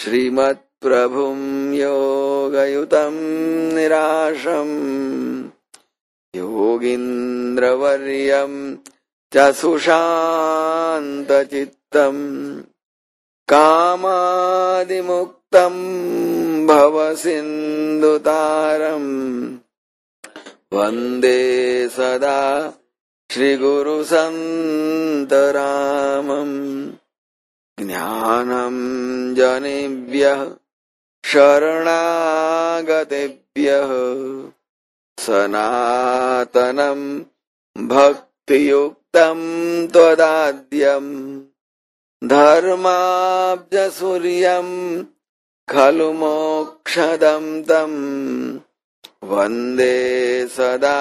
श्रीमत्प्रभुं योगयुतं निराशं योगीन्द्रवर्यं च सुशान्तचित्तं कामादिमुक्तं भवसिन्धुतारं वन्दे सदा श्रीगुरुसन्तरामम् ज्ञानं जनेभ्यः शरणागतेभ्यः सनातनं भक्तियुक्तं त्वदाद्यं धर्माब्जसूर्यं खलु मोक्षदं तं वन्दे सदा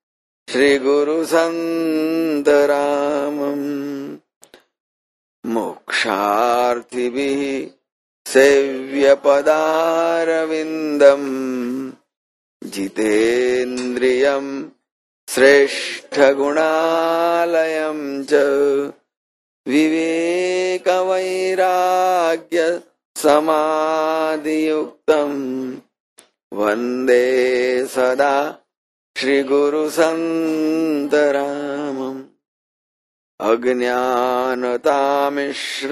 श्रीगुरुसन्तरामम् मोक्षार्थिभिः सेव्यपदारविन्दम् जितेन्द्रियं श्रेष्ठगुणालयं च विवेकवैराग्य समाधियुक्तं वन्दे सदा श्रीगुरुसन्तरामम् अज्ञानतामिश्र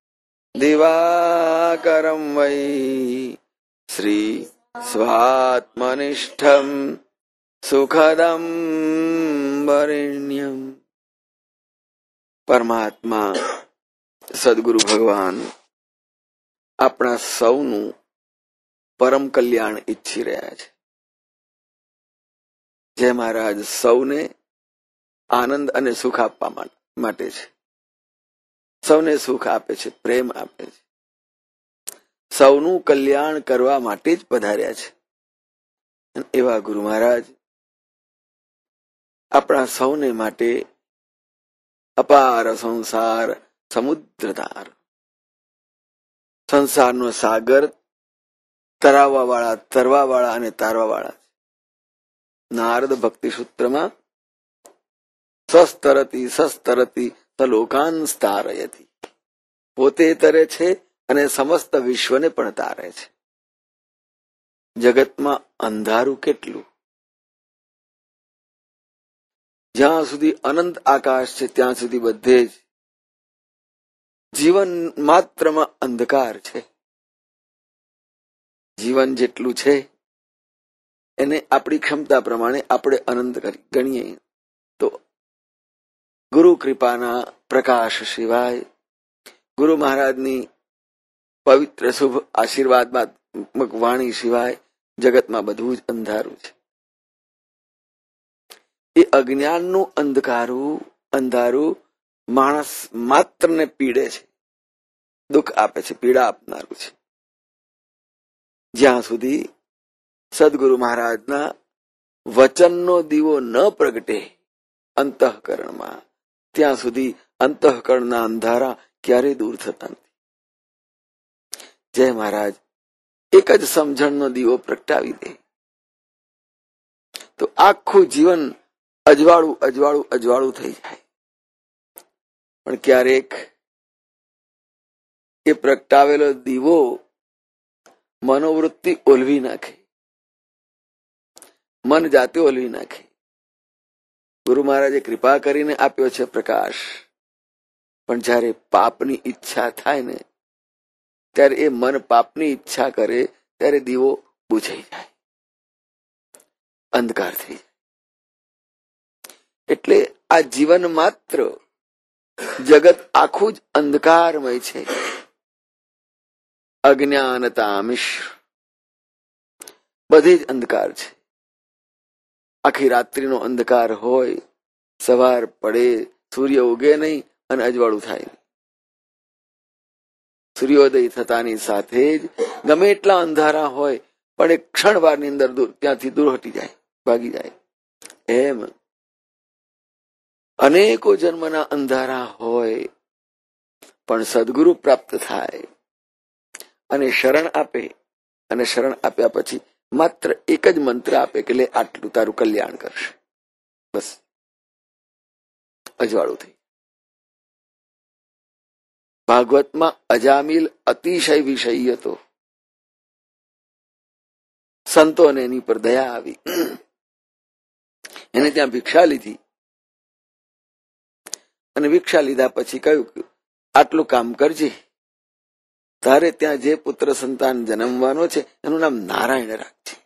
दिवाकरं वै श्री स्वात्मनिष्ठं सुखदं वरेण्यम्। પરમાત્મા સદગુરુ ભગવાન આપણા સૌનું પરમ કલ્યાણ ઈચ્છી રહ્યા છે. જય મહારાજ સૌને આનંદ અને સુખ આપવા માટે છે. સૌને સુખ આપે છે, પ્રેમ આપે છે, સૌનું કલ્યાણ કરવા માટે જ પધાર્યા છે. એવા ગુરુ મહારાજ આપણા સૌને માટે અપાર સંસાર સમુદ્રધાર, સંસારનો સાગર તરાવવા વાળા, તરવા વાળા અને તારવા વાળા. નારદ ભક્તિ સૂત્રમાં સસ્તરતી સસ્તરતી સલોકાન સ્તારયતી, પોતે તરે છે અને સમસ્ત વિશ્વને પણ તારે છે. જગતમાં અંધારું કેટલું! જ્યાં સુધી અનંત આકાશ છે ત્યાં સુધી બધે જ જીવન માત્રમાં અંધકાર છે. જીવન જેટલું છે એને આપણી ક્ષમતા પ્રમાણે આપણે અનંત ગણીએ તો ગુરુ કૃપાના પ્રકાશ સિવાય, ગુરુ મહારાજની પવિત્ર શુભ આશીર્વાદમાં વાણી સિવાય જગતમાં બધું જ અંધારું છે. એ અજ્ઞાનનું અંધારું માણસ માત્રને પીડે છે, દુઃખ આપે છે, પીડા આપનારું છે. જ્યાં સુધી સદગુરુ મહારાજના વચનનો દીવો ન પ્રગટે અંતઃકરણમાં, ત્યાં સુધી અંતઃકરણના અંધારા ક્યારેય દૂર થતા નથી. જય મહારાજ એક જ સમજણનો દીવો પ્રગટાવી દે તો આખું જીવન અજવાળું અજવાળું અજવાળું થઈ જાય. પણ ક્યારેક એ પ્રગટાવેલો દીવો મનોવૃત્તિ ઓલવી નાખે, મન જાતે ઓલવી નાખે. ગુરુ મહારાજે કૃપા કરીને આપ્યો છે પ્રકાશ, પણ જયારે પાપની ઈચ્છા થાય ને ત્યારે એ મન પાપની ઈચ્છા કરે ત્યારે દીવો બુઝાઈ જાય, અંધકાર થઈ જાય. એટલે આ જીવન માત્ર જગત આખું જ અંધકારમય છે. અજ્ઞાનતા મિશ્ર બધે જ અંધકાર છે. આખી રાત્રિનો અંધકાર હોય, સવાર પડે, સૂર્ય ઉગે નહીં અને અજવાળું થાય. સૂર્યોદય થતાની સાથે જ ગમે એટલા અંધારા હોય પણ એક ક્ષણવારની અંદર ત્યાંથી દૂર હટી જાય, ભાગી જાય. એમ અનેકો જન્મના અંધારા હોય પણ સદગુરુ પ્રાપ્ત થાય અને શરણ આપે, અને શરણ આપ્યા પછી માત્ર એક જ મંત્ર આપે કે લે આટલું તારું કલ્યાણ કરશે, બસ અજવાળું થઈ. ભાગવતમાં અજામિલ અતિશય વિષયી હતો. સંતોને એની પર દયા આવી, એને ત્યાં ભિક્ષા લીધી અને ભિક્ષા લીધા પછી કહ્યું કે આટલું કામ કરજે, તારે ત્યાં જે પુત્ર સંતાન જન્મવાનો છે એનું નામ નારાયણ રાખજે.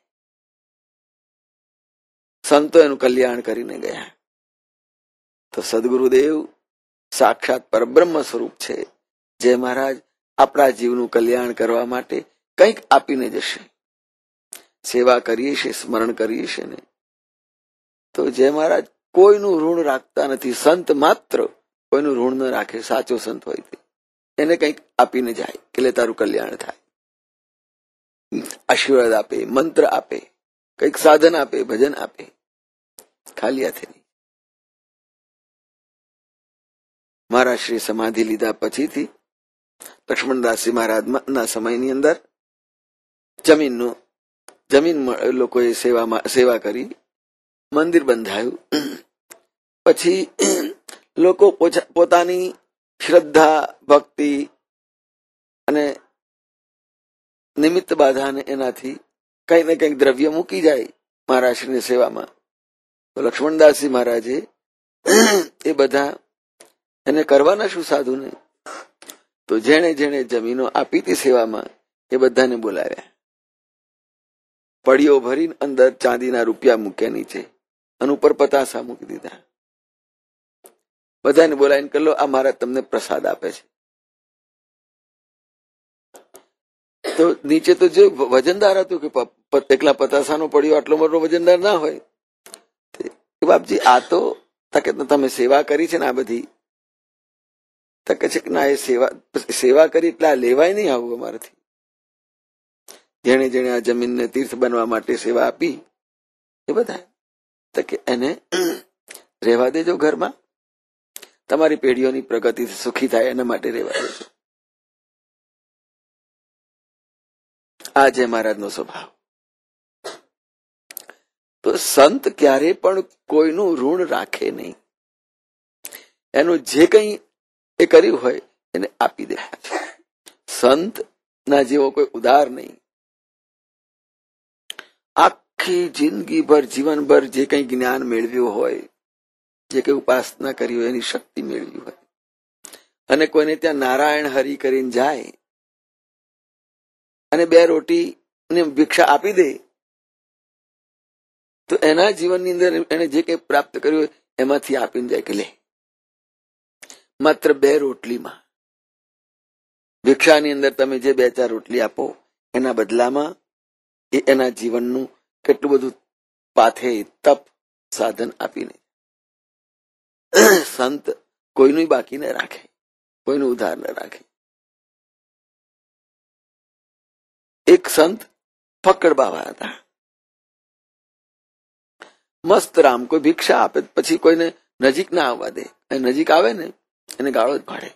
સંતો એનું કલ્યાણ કરીને ગયા. તો સદગુરુદેવ સાક્ષાત પરબ્રહ્મ સ્વરૂપ છે. જય મહારાજ આપણા જીવનું કલ્યાણ કરવા માટે કંઈક આપીને જશે. સેવા કરીએ છીએ, સ્મરણ કરીએ છીએ ને, તો જય મહારાજ કોઈનું ઋણ રાખતા નથી. સંત માત્ર કોઈનું ઋણ ન રાખે. સાચો સંત હોય તે એને કંઈક આપીને જાય કે લે તારું કલ્યાણ થાય. આશીર્વાદ આપે, મંત્ર આપે, કંઈક સાધન આપે, ભજન આપે, ખાલી હાથે નહીં. મહારાજ શ્રી સમાધિ લીધા પછીથી લક્ષ્મણદાસજી મહારાજના સમયની અંદર જમીન લોકોએ સેવા કરી, મંદિર બંધાયું. પછી લોકો પોતાની શ્રદ્ધા, ભક્તિ અને નિમિત્ત બાધાને એનાથી કંઈક ને કંઈક દ્રવ્ય મૂકી જાય મહારાજશ્રીની સેવામાં. તો લક્ષ્મણદાસજી મહારાજે એ બધા એને કરવાના શું સાધુને? તો જેણે જેણે જમીનો આપી હતી સેવામાં એ બધાને બોલાવ્યા. પડીઓ ભરીને અંદર ચાંદીના રૂપિયા મૂક્યા નીચે અને ઉપર પતાસા મૂકી દીધા. બધાને બોલાવીને કહ્યું આ મહારાજ તમને પ્રસાદ આપે છે. તો નીચે તો જો વજનદાર હતું કે એકલા પતાસાનો પડ્યો આટલો મોટો વજનદાર ના હોય. બાપજી આ તો તમે સેવા કરી છે ને આ બધી, કે છે કે ના એ સેવા કરી એટલે આ લેવાય નહીં આવું અમારાથી. જેણે જેણે આ જમીનને તીર્થ બનવા માટે સેવા આપી એ બધા તો કે એને રહેવા દેજો ઘરમાં, તમારી પેઢીઓની પ્રગતિ સુખી થાય એના માટે રહેવા દેજો. આ છે મહારાજનો સ્વભાવ. તો સંત ક્યારે પણ કોઈનું ઋણ રાખે નહીં. એનું જે કંઈ એ કર્યું હોય એને આપી દે. સંત ના જેવો કોઈ ઉદાર નહીં. આખી જિંદગીભર જીવનભર જે કંઈ જ્ઞાન મેળવ્યું હોય, જે કંઈ ઉપાસના કરી હોય, એની શક્તિ મેળવી હોય અને કોઈને ત્યાં નારાયણ હરિ કરીને જાય અને 2 રોટી ને ભિક્ષા આપી દે, તો એના જીવનની અંદર એને જે કંઈ પ્રાપ્ત કર્યું હોય એમાંથી આપીને જાય કે લે. માત્ર 2 રોટલીમાં, ભિક્ષાની અંદર તમે જે 2-4 રોટલી આપો એના બદલામાં એ એના જીવનનું કેટલું બધું પાથે તપ સાધન આપીને. સંત કોઈનું બાકી ન રાખે, કોઈનું ઉધાર ન રાખે. એક સંત ફક્કડ બાવા હતા. મસ્ત રામ, કોઈ ભિક્ષા આપે પછી કોઈને નજીક ના આવવા દે. નજીક આવે ને એને ગાળો જ પાડે.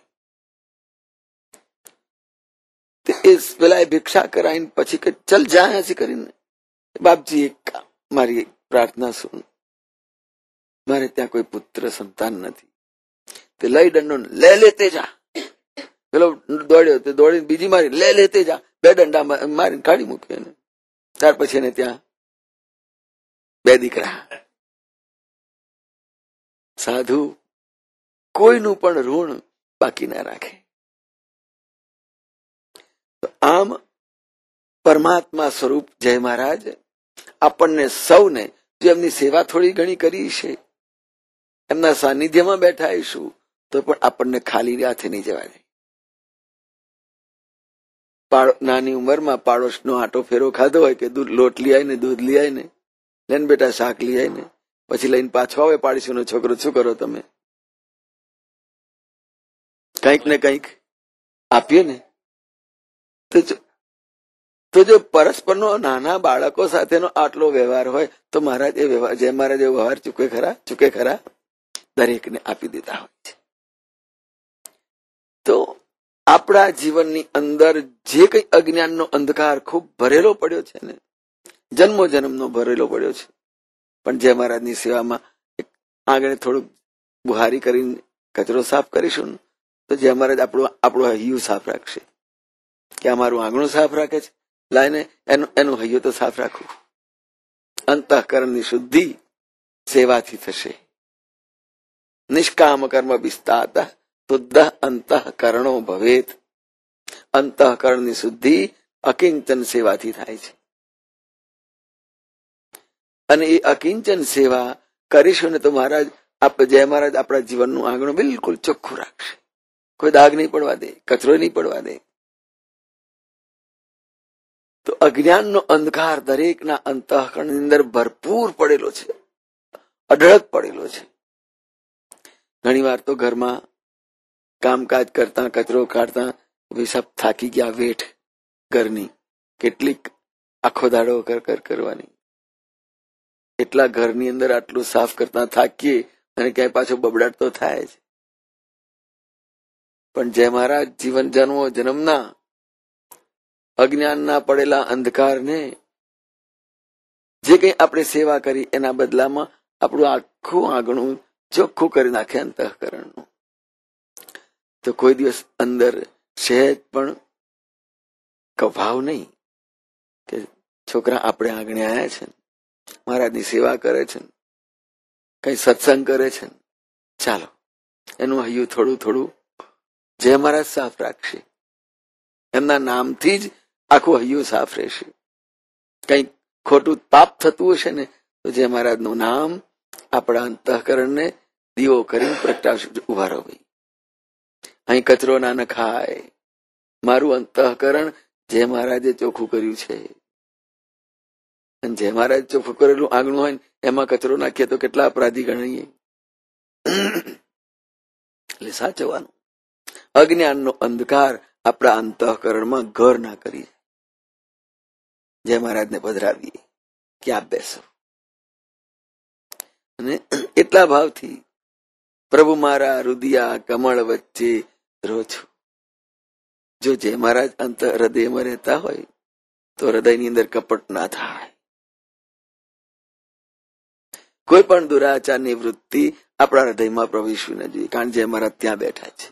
એ પેલા એ ભિક્ષા કરાવીને પછી કે ચલ જા હસી કરીને, બાપજી એક મારી પ્રાર્થના સુન, મારે ત્યાં કોઈ પુત્ર સંતાન નથી. તે લઈ દંડો લે તે જા. પેલો દોડ્યો, તે દોડીને બીજી મારી લે તે જા. 2 દંડા મારીને કાઢી મૂક્યો એને. ત્યાર પછી એને ત્યાં 2 દીકરા. સાધુ કોઈનું પણ ઋણ બાકી ના રાખે. આમ પરમાત્મા સ્વરૂપ જય મહારાજ આપણને સૌને જો એમની સેવા થોડી ઘણી કરી છે, એમના સાનિધ્યમાં બેઠા આવીશું તો પણ આપણને ખાલી હાથે નહીં જવા દે. નાની ઉંમરમાં પાડોશનો આટો ફેરો ખાધો હોય કે લોટ લઈ આવીને, દૂધ લઈ આવીને, લઈને બેટા શાક લઈ આવીને પછી લઈને પાછો આવે પાડોશીનો છોકરો, શું કરો તમે? કંઈક ને કંઈક આપીએ ને. તો જો પરસ્પરનો નાના બાળકો સાથેનો આટલો વ્યવહાર હોય તો મહારાજ એ વ્યવહાર, જય મહારાજ એ વ્યવહાર ચૂકે ખરા? દરેકને આપી દેતા હોય છે. તો આપણા જીવનની અંદર જે કઈ અજ્ઞાનનો અંધકાર ખૂબ ભરેલો પડ્યો છે ને, જન્મો જન્મનો ભરેલો પડ્યો છે, પણ જય મહારાજની સેવામાં આગળ થોડુંક બુહારી કરીને કચરો સાફ કરીશું તો જે મહારાજ આપણું હૈયું સાફ રાખશે કે અમારું આંગણું સાફ રાખે છે, લાઈને એનું હૈયું તો સાફ રાખવું. અંતઃકરણની શુદ્ધિ સેવાથી થશે. નિષ્કામ કર્મ વિસ્તાત શુદ્ધ અંતઃકરણો ભવેત. અંતઃકરણની શુદ્ધિ અકિંચન સેવાથી થાય છે. અને એ અકિંચન સેવા કરીશું ને તો મહારાજ જય મહારાજ આપણા જીવનનું આંગણું બિલકુલ ચોખ્ખું રાખશે. કોઈ દાગ નહીં પડવા દે, કચરો નહીં પડવા દે. તો અજ્ઞાનનો અંધકાર દરેકના અંતઃકરણની અંદર ભરપૂર પડેલો છે, અઢળક પડેલો છે. ઘણી વાર તો ઘરમાં કામકાજ કરતા, કચરો કાઢતા સબ થાકી ગયા, વેઠ ઘરની કેટલીક આખો દાડો કર કરવાની, એટલા ઘરની અંદર આટલું સાફ કરતા થાકીએ અને ક્યાંય પાછો બબડાટ તો થાય છે. પણ જય મહારાજ જીવન જન્મના અજ્ઞાનના પડેલા અંધકારને જે કંઈ આપણે સેવા કરી એના બદલામાં આપણું આખું આંગણું ચોખ્ખું કરી નાખે અંતઃકરણનું. તો કોઈ દિવસ અંદર સહેજ પણ કભાવ નહીં કે છોકરા આપણે આંગણે આવ્યા છે, મહારાજની સેવા કરે છે, કઈ સત્સંગ કરે છે, ચાલો એનું હૈયું થોડું થોડું જય મહારાજ સાફ રાખશે. એમના નામથી જ આખું હૈયું સાફ રહેશે. કઈક ખોટું પાપ થતું હશે ને તો જય મહારાજનું નામ આપણા અંતઃકરણને દીવો કરીને પ્રગટાવશે. ઉભા રહો ભાઈ, અહીં કચરો ના નખાય. મારું અંતઃકરણ જય મહારાજે ચોખ્ખું કર્યું છે. અને જય મહારાજ ચોખ્ખું કરેલું આંગણું હોય ને એમાં કચરો નાખીએ તો કેટલા અપરાધી ગણીએ. એટલે સાચવવાનું. અજ્ઞાનનો અંધકાર આપણા અંતઃકરણમાં ઘર ના કરી. જય મહારાજને પધરાવીએ કે આપ બેસો. અને એટલા ભાવથી પ્રભુ મારા રુદિયા કમળ વચ્ચે રહો છું. જો જય મહારાજ હૃદયમાં રહેતા હોય તો હૃદયની અંદર કપટ ના થાય. કોઈ પણ દુરાચારની વૃત્તિ આપણા હૃદયમાં પ્રવેશવી ન જોઈએ, કારણ જય મહારાજ ત્યાં બેઠા છે.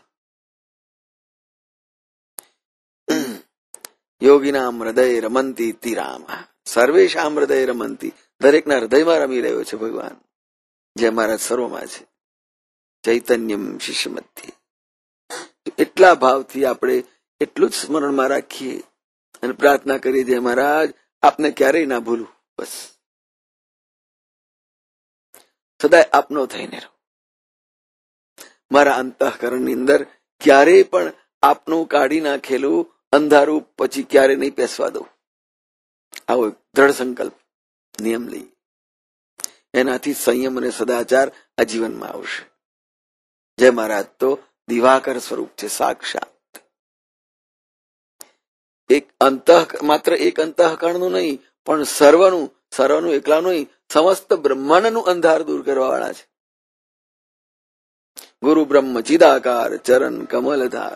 યોગીનામ હૃદય રમંતી તિરામા, સર્વેશામ હૃદય રમંતી. દરેકના હૃદયમાં રમી રહ્યો છે ભગવાન. જય મહારાજ સર્વમાં છે. ચૈતન્યમ શિષ્ય મધ્યે. એટલા ભાવથી આપણે એટલું જ સ્મરણમાં રાખીએ અને પ્રાર્થના કરીએ, જય મહારાજ આપને ક્યારેય ના ભૂલું, બસ સદાય આપનો થઈને રહો. મારા અંતઃકરણની અંદર ક્યારેય પણ આપનું કાઢી નાખેલું અંધારું પછી ક્યારે નહીં પેસવા દઉં. આવો દ્રઢ સંકલ્પ નિયમ લઈએ. એનાથી સંયમ અને સદાચાર આ જીવનમાં આવશે. જય મહારાજ તો દિવાકર સ્વરૂપ છે, સાક્ષાત. માત્ર એક અંતઃકરણનું નહીં પણ સર્વનું એકલાનું નહીં, સમસ્ત બ્રહ્માંડનું અંધાર દૂર કરવા વાળા છે. ગુરુ બ્રહ્મ ચિદાકાર ચરણ કમલધાર.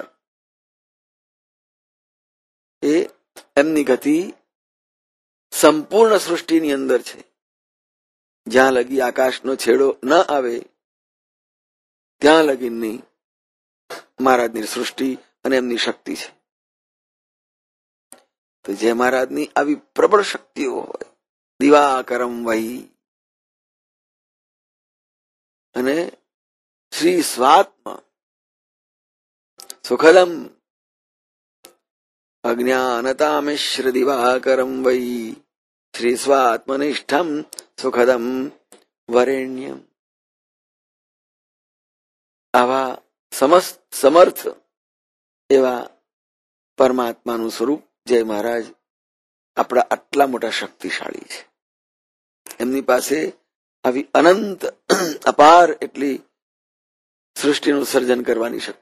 એ એમની ગતિ સંપૂર્ણ સૃષ્ટિની અંદર છે. જ્યાં લગી આકાશનો છેડો ન આવે ત્યાં લગીની મહારાજની સૃષ્ટિ અને એમની શક્તિ છે. તો જે મહારાજની આવી પ્રબળ શક્તિઓ હોય, દિવાકરમ વહી અને શ્રી સ્વાત્મ સુખદમ અજ્ઞાનતા મિશ્ર દિવાકરમ વહી શ્રી સ્વાત્મનિષ્ઠમ સુખદમ વરેણ્યમ. આવા સમર્થ એવા પરમાત્માનું સ્વરૂપ જય મહારાજ આપણા આટલા મોટા શક્તિશાળી છે. એમની પાસે આવી અનંત અપાર એટલી સૃષ્ટિનું સર્જન કરવાની શક્તિ.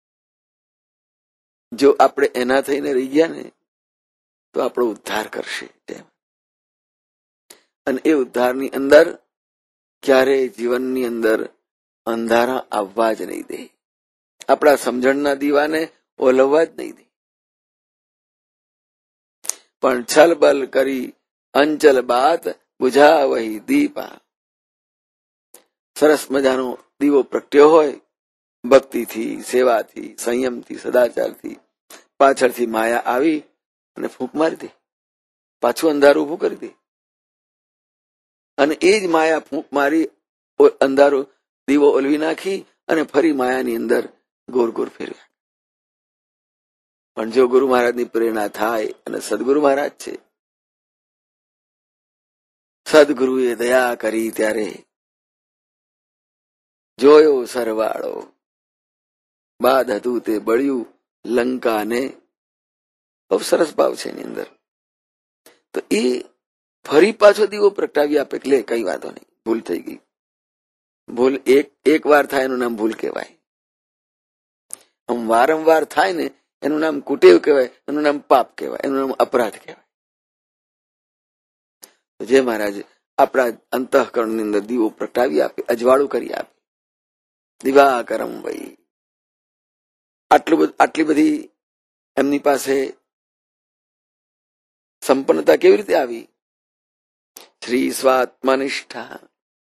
જો આપણે એના થઈને રહી ગયા ને તો આપણો ઉદ્ધાર કરશે. અને એ ઉદ્ધારની અંદર ક્યારેય જીવનની અંદર અંધારા આવવા જ નહીં દે. આપણા સમજણના દીવાને ઓલવવા જ નહીં દે. પણ છલબલ કરી અંચલ બાત બુઝા વહી દીપા. સરસ મજાનો દીવો પ્રગટ્યો હોય ભક્તિથી, સેવાથી, સંયમથી, સદાચારથી પાછળથી માયા આવી અને ફૂંક મારી દે, પાછું અંધારું ઉભું કરી દે. અને એ જ માયા ફૂંક મારી અંધારું દીવો ઓલવી નાખી અને ફરી માયાની અંદર ગોર ગોર ફેરવ્યા. પણ જો ગુરુ મહારાજની પ્રેરણા થાય, અને સદગુરુ મહારાજ છે, સદગુરુએ દયા કરી ત્યારે જોયો સરવાળો, બાદ હતું તે બળ્યું લંકાને. બહુ સરસ ભાવ છે એની અંદર. તો એ ફરી પાછો દીવો પ્રગટાવી આપે, એટલે કઈ વાંધો નહીં, ભૂલ થઈ ગઈ. ભૂલ એક વાર થાય એનું નામ ભૂલ કહેવાય. આમ વારંવાર થાય ને એનું નામ કુટેવ કહેવાય, એનું નામ પાપ કહેવાય, એનું નામ અપરાધ કહેવાય. જે મહારાજ આપણા અંતઃકરણની અંદર દીવો પ્રગટાવી આપે, અજવાળું કરી આપે. દિવાકરમ વૈ, આટલી બધી એમની પાસે સંપન્નતા કેવી રીતે આવી? શ્રી સ્વાત્મનિષ્ઠા.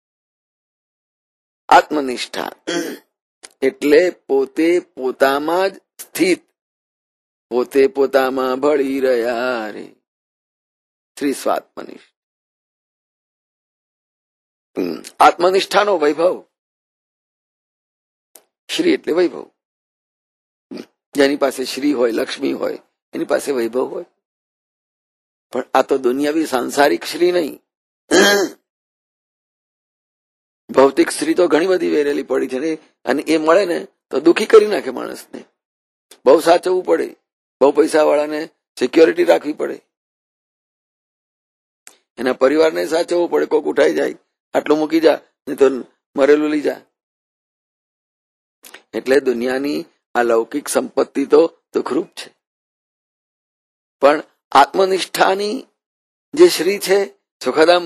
આત્મનિષ્ઠા એટલે પોતે પોતામાં જ સ્થિત, પોતે પોતામાં ભળી રહ્યા રે. શ્રી સ્વાત્મનિષ્ઠ. આત્મનિષ્ઠાનો વૈભવ. શ્રી એટલે વૈભવ. જેની પાસે શ્રી હોય, લક્ષ્મી હોય, એની પાસે વૈભવ હોય. પણ આ તો દુનિયાવી સાંસારિક શ્રી નહીં. ભૌતિક શ્રી તો ઘણી બધી વેરેલી પડી છે ને, અને એ મળે ને તો દુઃખી કરી નાખે માણસને. બહુ સાચવવું પડે, બહુ પૈસા વાળાને સિક્યોરિટી રાખવી પડે, એના પરિવારને સાચવવું પડે. કોક ઉઠાઈ જાય, આટલું મૂકી જા, નહીં તો મરેલું લઈ જા. એટલે દુનિયાની આ લૌકિક સંપત્તિ તો દુઃખરૂપ છે. પણ આત્મનિષ્ઠાની જે શ્રી છે, સુખદમ,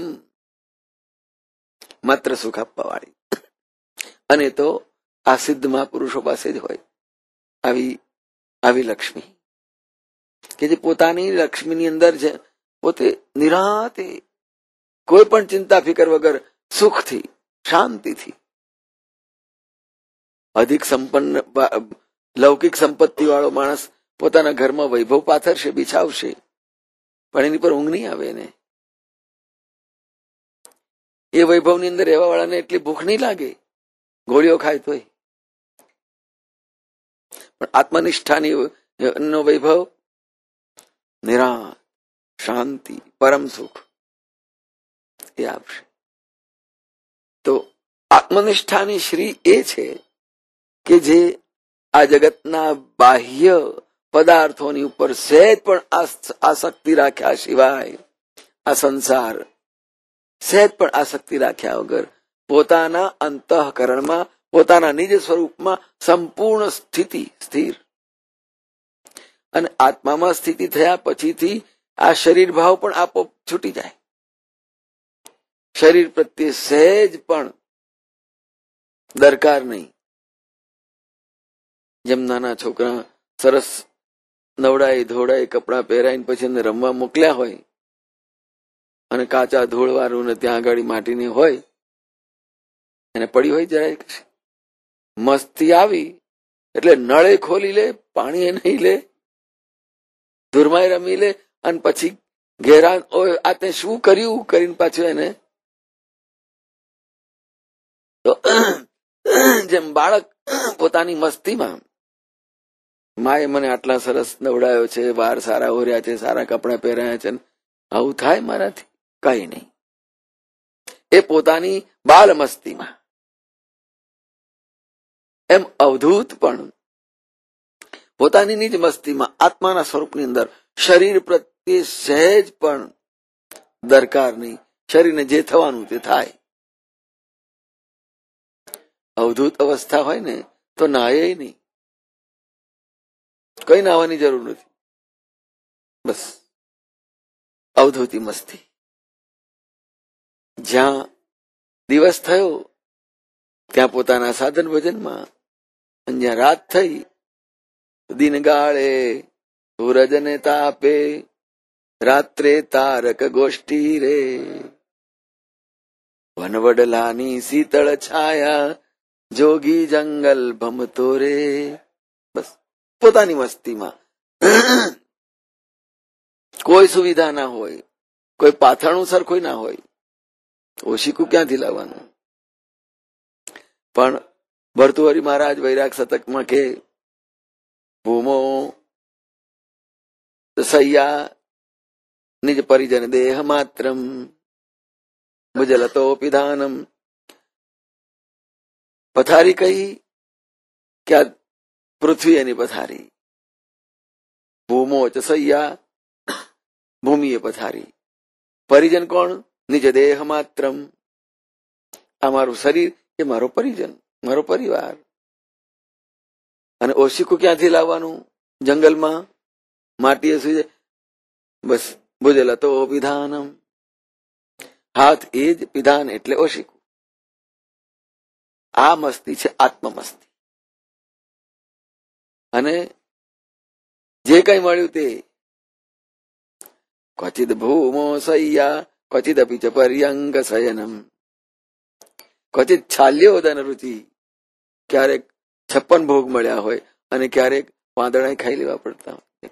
માત્ર સુખ આપવા વાળી. અને તો આ સિદ્ધ મહાપુરુષો પાસે જ હોય આવી લક્ષ્મી, કે જે પોતાની લક્ષ્મીની અંદર છે, પોતે નિરાતે કોઈ પણ ચિંતા ફિકર વગર સુખથી, શાંતિથી, અધિક સંપન્ન લૌકિક સંપત્તિ વાળો માણસ પોતાના ઘરમાં વૈભવ પાથરશે, બિછાવશે, પણ એની પર ઊંઘ નહીં આવે એને. એ વૈભવની અંદર રહેવા વાળાને એટલી ભૂખ નહીં લાગે, ગોળીઓ ખાય તોય. પણ આત્મનિષ્ઠાની નો વૈભવ નિરાંત, શાંતિ, પરમ સુખ એ આપશે. તો આત્મનિષ્ઠાની શ્રી એ છે કે જે આ જગતના બાહ્ય પદાર્થોની ઉપર સહેજ પણ આસક્તિ રાખ્યા સિવાય, આ સંસાર સહેજ પણ આસક્તિ રાખ્યા વગર પોતાના અંતઃકરણમાં, પોતાના નિજ સ્વરૂપમાં સંપૂર્ણ સ્થિતિ, સ્થિર. અને આત્મામાં સ્થિતિ થયા પછીથી આ શરીર ભાવ પણ આપોઆપ છૂટી જાય. શરીર પ્રત્યે સહેજ પણ દરકાર નહીં. જેમ નાના છોકરા સરસ નવડાઈ ધોડાઈ કપડાં પહેરાઈને પછી એને રમવા મોકલ્યા હોય, અને કાચા ધૂળવાળું ને ત્યાં આગળ માટીની હોય, એને પડી હોય જરાય મસ્તી આવી એટલે નળે ખોલી લે, પાણી નહીં લે, ધૂળમાં રમી લે, અને પછી ઘેરા આ તે શું કર્યું કરીને પાછું એને. તો જેમ બાળક પોતાની મસ્તીમાં, માએ મને આટલા સરસ નવડાયો છે, બહાર સારા ઓર્યા છે, સારા કપડા પહેરાયા છે, આવું થાય મારાથી? કઈ નહીં. એ પોતાની બાલ મસ્તીમાં. એમ અવધૂત પણ પોતાની નિજ મસ્તીમાં આત્માના સ્વરૂપની અંદર શરીર પ્રત્યે સહેજ પણ દરકાર નહીં. શરીરને જે થવાનું તે થાય. અવધૂત અવસ્થા હોય ને તો નાહે નહીં, કઈ નાહવાની જરૂર નથી. બસ અવધૂતી મસ્તી. જ્યાં દિવસ થયો ત્યાં પોતાના સાધન ભજનમાં, અને જ્યાં રાત થઈ દિન ગાળે સૂરજને તાપે, રાત્રે તારક ગોષ્ઠી રે, વનવડલાની શીતળ છાયા જોગી જંગલ ભમતો રે. બસ પોતાની મસ્તીમાં. કોઈ સુવિધા ના હોય, કોઈ પાથરણું સરખું ના હોય, ઓશીકું ક્યાંથી લાવવાનું? પણ ભર્તુહરી મહારાજ વૈરાગ શતકમાં કે ભૂમો સૈયા નિજ પરિજન દેહ માત્રમ મુજલતો પિધાનમ. પથારી કઈ કે આ પૃથ્વી એની પથારી. ભૂમો ચ સૈયા, ભૂમિ એ પથારી. પરિજન કોણ? નિજ દેહ માત્રમ. આ મારું શરીર એ મારો પરિજન, મારો પરિવાર. અને ઓશીકું ક્યાંથી લાવવાનું? જંગલમાં માટીએ સુઈ જાય. બસ ભુજલતો વિધાનમ. હાથ એ જ વિધાન એટલે ઓશીકું. આ મસ્તી છે આત્મમસ્તી. અને જે કઈ મળ્યું તે ક્વચિદ ભૂમો સૈયા ક્વચિદ અપિ ચ પર્યંગ શયનમ ક્વચિદ છાલ્યોદન રુચિ. ક્યારેક 56 ભોગ મળ્યા હોય અને ક્યારેક વાંદડા ખાઈ લેવા પડતા હોય.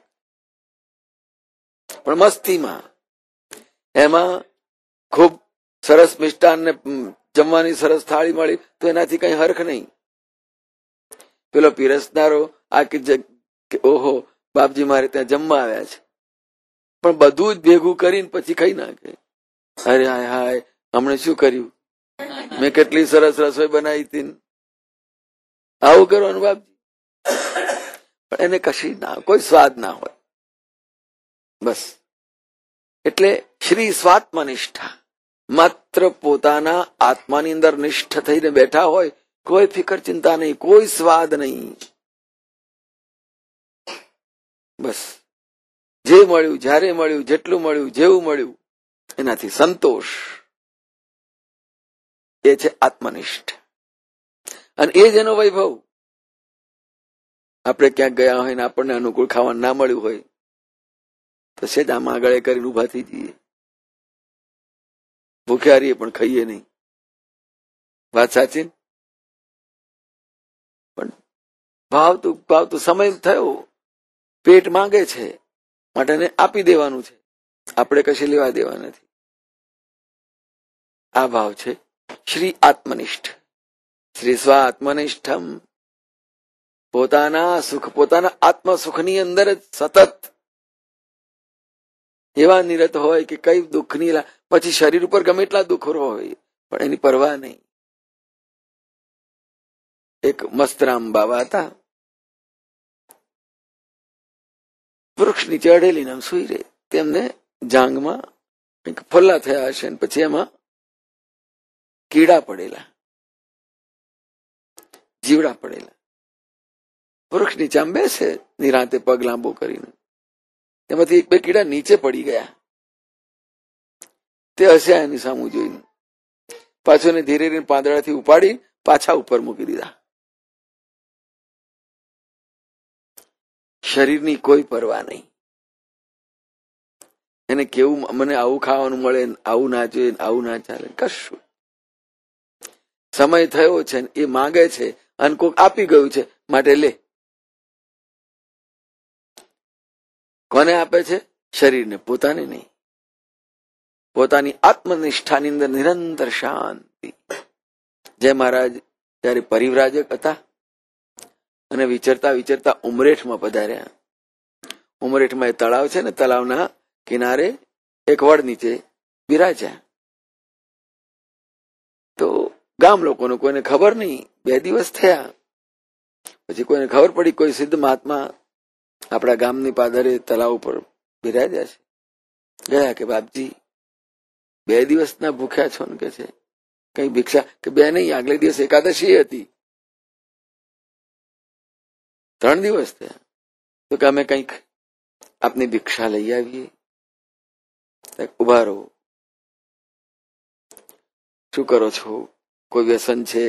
પણ મસ્તીમાં એમાં ખૂબ સરસ મિષ્ટાન ને જમવાની સરસ થાળી મળી તો એનાથી કઈ હરખ નહીં. પેલો પીરસનારો આ કે ઓહો બાપજી મારે ત્યાં જમવા આવ્યા છે, પણ બધું જ ભેગું કરીને પછી ખાઈ નાખે. અરે હાય હાય, હમણે શું કર્યું, મેં કેટલી સરસ રસોઈ બનાવી હતી. આવું કરવાનું બાપજી. પણ એને કશી ના, કોઈ સ્વાદ ના હોય. બસ એટલે શ્રી સ્વાત્મનિષ્ઠા. માત્ર પોતાના આત્માની અંદર નિષ્ઠ થઈને બેઠા હોય, કોઈ ફિકર ચિંતા નહીં, કોઈ સ્વાદ નહીં. બસ જે મળ્યું, જ્યારે મળ્યું, જેટલું મળ્યું, જેવું મળ્યું એનાથી સંતોષ. એ છે આત્મનિષ્ઠ. અને એ જ એનો વૈભવ. આપણે ક્યાંક ગયા હોય ને આપણને અનુકૂળ ખાવાનું ના મળ્યું હોય તો સેજ આમ આગળ કરીને ઉભા થઈ જઈએ. ભૂખ્યા રહીએ પણ ખાઈએ નહીં. વાત સાચી? પણ ભાવતું સમય થયો, પેટ માંગે છે માટે એને આપી દેવાનું છે. આપણે કશી લેવા દેવા નથી. આ ભાવ છે શ્રી આત્મનિષ્ઠ. શ્રી સ્વાત્મનિષ્ઠમ. પોતાના સુખ, પોતાના આત્મ સુખની અંદર જ સતત એવા નિરત હોય કે કઈ દુઃખની, પછી શરીર ઉપર ગમે એટલા દુઃખ હોય પણ એની પરવા નહીં. એક મસ્તરામ બાબા હતા, વૃક્ષ નીચે અડેલી નામ સુઈ રહે. તેમને જાંગમાં કંઈક ફોલ્લા થયા હશે, પછી એમાં કીડા પડેલા, જીવડા પડેલા. વૃક્ષ નીચે આમ બેસે નિરાંતે પગ લાંબો કરીને, તેમાંથી એક બે કીડા નીચે પડી ગયા. તે હસ્યા એની સામું જોઈને. પાછો એને ધીરે ધીરે પાંદડાથી ઉપાડી પાછા ઉપર મૂકી દીધા. શરીરની કોઈ પરવા નહીં. એને કેવું મને આવું ખાવાનું મળે, આવું ના જોઈએ, આવું ના ચાલે, કશું. સમય થયો છે એ માંગે છે અને કોક આપી ગયું છે માટે લે. કોને આપે છે? શરીરને, પોતાને નહીં. પોતાની આત્મનિષ્ઠાની અંદર નિરંતર શાંતિ. જય મહારાજ ત્યારે પરિવ્રાજક હતા અને વિચરતા વિચરતા ઉમરેઠમાં પધાર્યા. ઉમરેઠમાં એ તળાવ છે ને, તળાવના કિનારે એક વડ નીચે બિરાજ્યા. તો ગામ લોકોને કોઈને ખબર નહીં. 2 દિવસ થયા પછી કોઈને ખબર પડી કોઈ સિદ્ધ મહાત્મા આપણા ગામની પાદરે તળાવ ઉપર બિરાજ્યા છે. ગયા કે બાપજી 2 દિવસના ભૂખ્યા છો ને, કે છે કઈ ભિક્ષા? કે 2 નહીં, આગલે દિવસ એકાદશી હતી, 3 દિવસ થયા. તો કે અમે કંઈક આપની ભિક્ષા લઈ આવીએ. ઉભા રહો, શું કરો છો? કોઈ વ્યસન છે?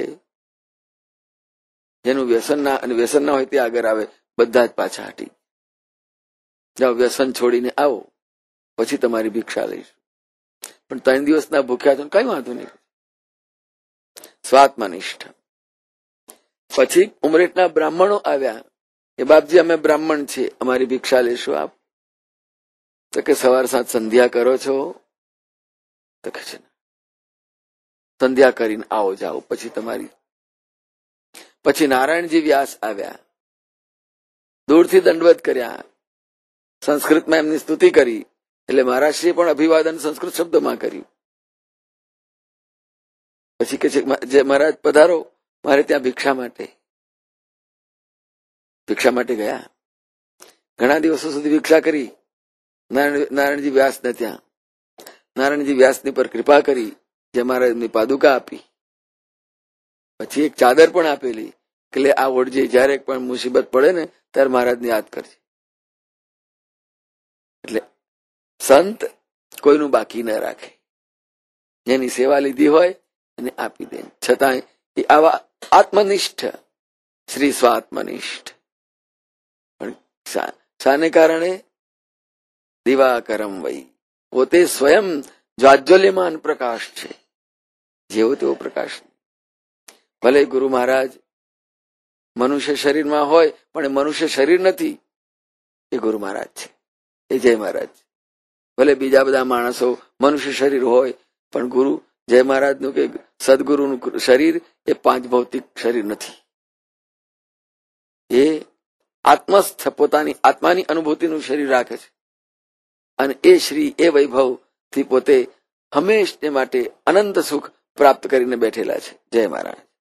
જેનું વ્યસન ના હોય તે આગળ આવે. બધા જ પાછા હટી જાઓ, વ્યસન છોડીને આવો, પછી તમારી ભિક્ષા લઈશું. પણ 3 દિવસના ભૂખ્યા છો, કઈ વાંધો નહીં. સ્વાત્મનિષ્ઠ. પછી ઉમરેઠના બ્રાહ્મણો આવ્યા કે બાપજી અમે બ્રાહ્મણ છીએ, અમારી ભિક્ષા લેશો આપ? તો કે સવાર સાંજ સંધ્યા કરો છો? તો કે છે સંધ્યા કરીને આવો જાઓ પછી તમારી. પછી નારાયણજી વ્યાસ આવ્યા, દૂરથી દંડવત કર્યા, સંસ્કૃતમાં એમની સ્તુતિ કરી, એટલે મહારાજશ્રીએ પણ અભિવાદન સંસ્કૃત શબ્દમાં કર્યું. પછી કે છે જે મહારાજ પધારો મારે ત્યાં ભિક્ષા માટે. ભિક્ષા માટે ગયા, ઘણા દિવસો સુધી ભિક્ષા કરી નારાયણજી વ્યાસને ત્યાં. નારાયણજી વ્યાસની પર કૃપા કરી, જે મહારાજની પાદુકા આપી, પછી એક ચાદર પણ આપેલી કે આ ઓઢજે, જયારે પણ મુસીબત પડે ને ત્યારે મહારાજને યાદ કરજે. એટલે સંત કોઈનું બાકી ન રાખે, જેની સેવા લીધી હોય એને આપી દે. છતાંય એ આવા આત્મનિષ્ઠ, શ્રી સ્વાત્મનિષ્ઠ. પણ શાને કારણે? દિવાકરમ વૈ, પોતે સ્વયં જ્વાજ્વલ્યમાન પ્રકાશ છે, જેવો તેવો પ્રકાશ. ભલે ગુરુ મહારાજ મનુષ્ય શરીરમાં હોય પણ એ મનુષ્ય શરીર નથી, એ ગુરુ મહારાજ છે, એ જય મહારાજ. ભલે બીજા બધા માણસો મનુષ્ય શરીર હોય પણ ગુરુ જય મહારાજનું કે સદગુરુનું શરીર એ પાંચ ભૌતિક શરીર નથી. એ આત્મસ્થ, પોતાની આત્માની અનુભૂતિનું શરીર રાખે છે. અને એ શ્રી એ વૈભવ થી પોતે હંમેશને માટે અનંત સુખ પ્રાપ્ત કરીને બેઠેલા છે. જય મહારાજ.